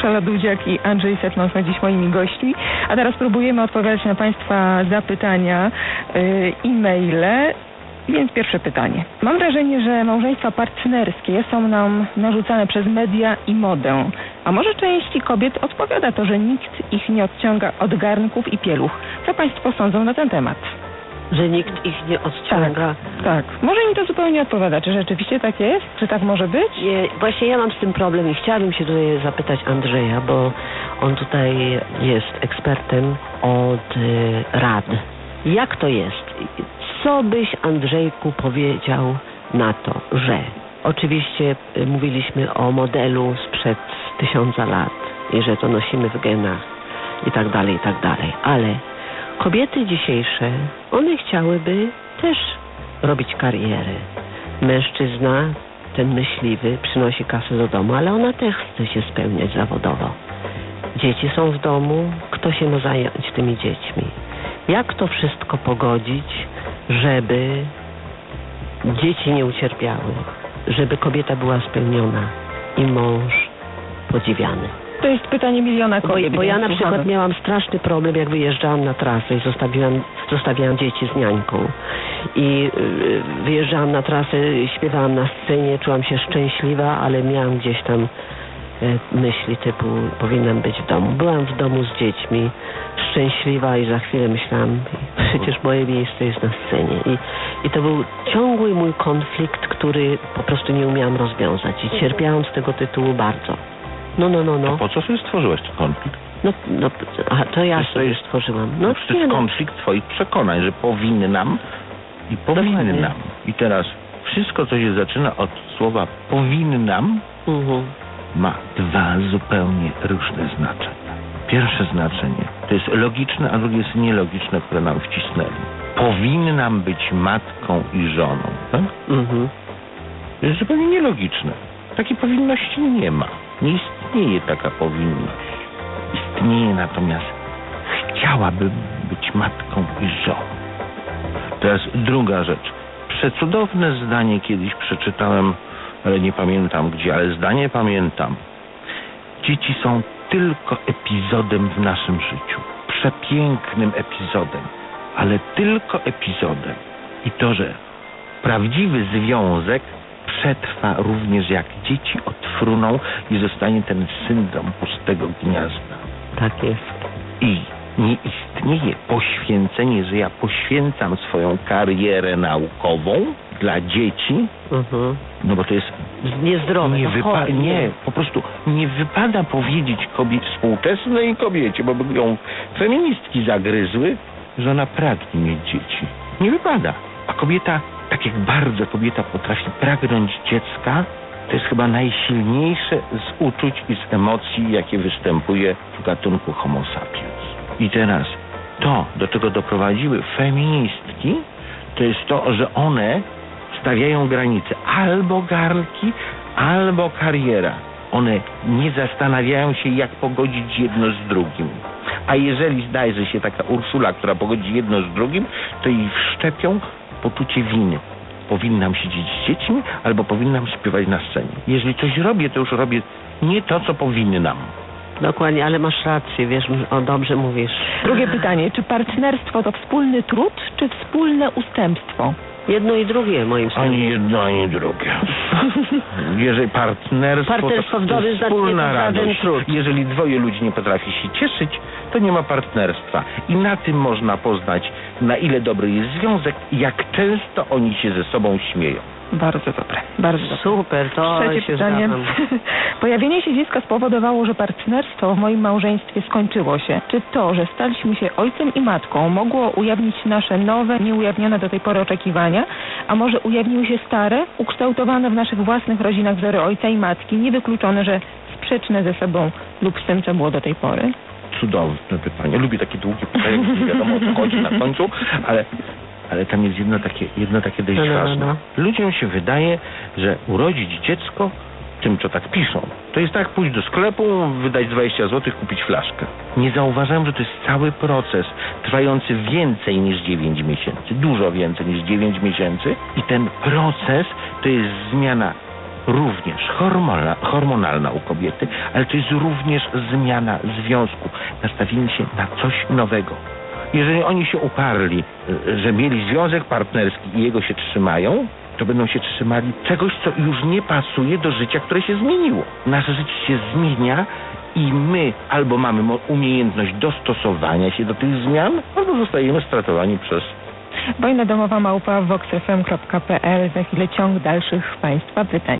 Urszula Dudziak i Andrzej Setman są dziś moimi gośćmi, a teraz próbujemy odpowiadać na Państwa zapytania, e-maile. Więc pierwsze pytanie. Mam wrażenie, że małżeństwa partnerskie są nam narzucane przez media i modę. A może części kobiet odpowiada to, że nikt ich nie odciąga od garnków i pieluch? Co Państwo sądzą na ten temat? Że nikt ich nie odciąga. Tak. Może mi to zupełnie odpowiada. Czy rzeczywiście tak jest? Czy tak może być? Nie, właśnie ja mam z tym problem i chciałabym się tutaj zapytać Andrzeja, bo on tutaj jest ekspertem od rad. Jak to jest? Co byś, Andrzejku, powiedział na to, że oczywiście mówiliśmy o modelu sprzed 1000 lat i że to nosimy w genach i tak dalej, ale kobiety dzisiejsze, one chciałyby też robić karierę. Mężczyzna, ten myśliwy, przynosi kasę do domu, ale ona też chce się spełniać zawodowo. Dzieci są w domu, kto się ma zająć tymi dziećmi? Jak to wszystko pogodzić, żeby dzieci nie ucierpiały, żeby kobieta była spełniona i mąż podziwiany? To jest pytanie miliona kobiet. Bo ja na przykład miałam straszny problem, jak wyjeżdżałam na trasę i zostawiałam dzieci z niańką. I wyjeżdżałam na trasę, śpiewałam na scenie, czułam się szczęśliwa, ale miałam gdzieś tam myśli typu powinnam być w domu. Byłam w domu z dziećmi, szczęśliwa i za chwilę myślałam, przecież moje miejsce jest na scenie. I to był ciągły mój konflikt, który po prostu nie umiałam rozwiązać i cierpiałam z tego tytułu bardzo. No. To po co sobie stworzyłaś ten konflikt? To ja sobie stworzyłam. To jest konflikt twoich przekonań, że powinnam i powinnam. I teraz wszystko, co się zaczyna od słowa powinnam, ma dwa zupełnie różne znaczenia. Pierwsze znaczenie to jest logiczne, a drugie jest nielogiczne, które nam wcisnęli. Powinnam być matką i żoną, tak? To jest zupełnie nielogiczne. Takiej powinności nie ma. Nie istnieje taka powinność. Istnieje natomiast chciałabym być matką i żoną. Teraz druga rzecz. Przecudowne zdanie kiedyś przeczytałem, ale nie pamiętam gdzie, ale zdanie pamiętam. Dzieci są tylko epizodem w naszym życiu. Przepięknym epizodem, ale tylko epizodem. I to, że prawdziwy związek przetrwa również jak dzieci odfruną i zostanie ten syndrom pustego gniazda. Tak jest. I nie istnieje poświęcenie, że ja poświęcam swoją karierę naukową dla dzieci, no bo to jest niezdrowe. Po prostu nie wypada powiedzieć współczesnej kobiecie, bo by ją feministki zagryzły, że ona pragnie mieć dzieci. Nie wypada. A kobieta, tak jak bardzo kobieta potrafi pragnąć dziecka, to jest chyba najsilniejsze z uczuć i z emocji, jakie występuje w gatunku Homo sapiens. I teraz to, do czego doprowadziły feministki, to jest to, że one stawiają granice albo garnki, albo kariera. One nie zastanawiają się, jak pogodzić jedno z drugim. A jeżeli znajdzie się taka Urszula, która pogodzi jedno z drugim, to jej wszczepią poczucie winy. Powinnam siedzieć z dziećmi, albo powinnam śpiewać na scenie. Jeżeli coś robię, to już robię nie to, co powinnam. Dokładnie, ale masz rację, wiesz, dobrze mówisz. Drugie pytanie, czy partnerstwo to wspólny trud, czy wspólne ustępstwo? Jedno i drugie, moim zdaniem. Ani jedno, ani drugie. Jeżeli partnerstwo to jest wspólna radość. Trud. Jeżeli dwoje ludzi nie potrafi się cieszyć, to nie ma partnerstwa. I na tym można poznać, na ile dobry jest związek i jak często oni się ze sobą śmieją. Bardzo dobre, bardzo dobre. Super, to Trzecie się pytanie. zgadzam. Pojawienie się dziecka spowodowało, że partnerstwo w moim małżeństwie skończyło się. Czy to, że staliśmy się ojcem i matką, mogło ujawnić nasze nowe, nieujawnione do tej pory oczekiwania, a może ujawniły się stare, ukształtowane w naszych własnych rodzinach wzory ojca i matki, niewykluczone, że sprzeczne ze sobą lub z tym, co było do tej pory? Cudowne pytanie. Lubię takie długie pytania, nie wiadomo o co chodzi na końcu, ale tam jest jedno takie dość ważne. Ludziom się wydaje, że urodzić dziecko, tym co tak piszą, to jest tak pójść do sklepu, wydać 20 zł, kupić flaszkę. Nie zauważałem, że to jest cały proces trwający więcej niż 9 miesięcy. Dużo więcej niż 9 miesięcy. I ten proces to jest zmiana również hormonalna u kobiety, ale to jest również zmiana związku. Nastawimy się na coś nowego. Jeżeli oni się uparli, że mieli związek partnerski i jego się trzymają, to będą się trzymali czegoś, co już nie pasuje do życia, które się zmieniło. Nasze życie się zmienia i my albo mamy umiejętność dostosowania się do tych zmian, albo zostajemy stratowani przez... Wojna domowa @voxfm.pl. Za chwilę ciąg dalszych Państwa pytań.